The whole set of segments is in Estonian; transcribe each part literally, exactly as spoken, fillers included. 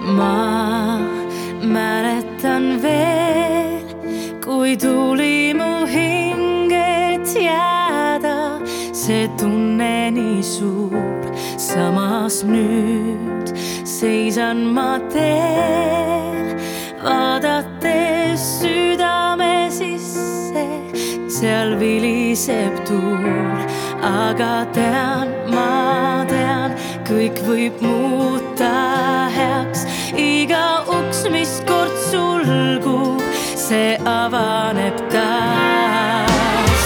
Ma mäletan veel, kui tuli mu hinget jääda, see tunne nii suur, samas nüüd seisan ma teel, vaadates südame sisse, seal viliseb tuul, aga tean, ma tean, kõik võib muuta heaks. Iga uks, mis kord sulgub, see avaneb taas.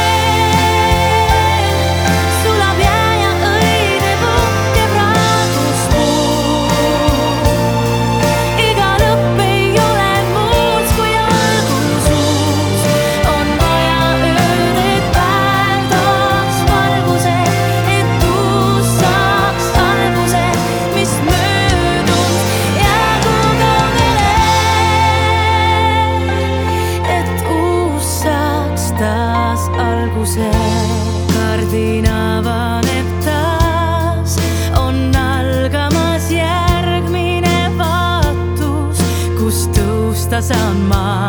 Veel sulab jää ja õide puhke praegust puu. Iga lõpp ei ole muud kui algus uus. On vaja ööd, et päev tooks valguse, et uus saaks alguse, mis möödus jäägu kaugele. Et uus saaks taas alguse. Kardin avaneb taas, on algamas järgmine vaatus, kus tõusta saan ma.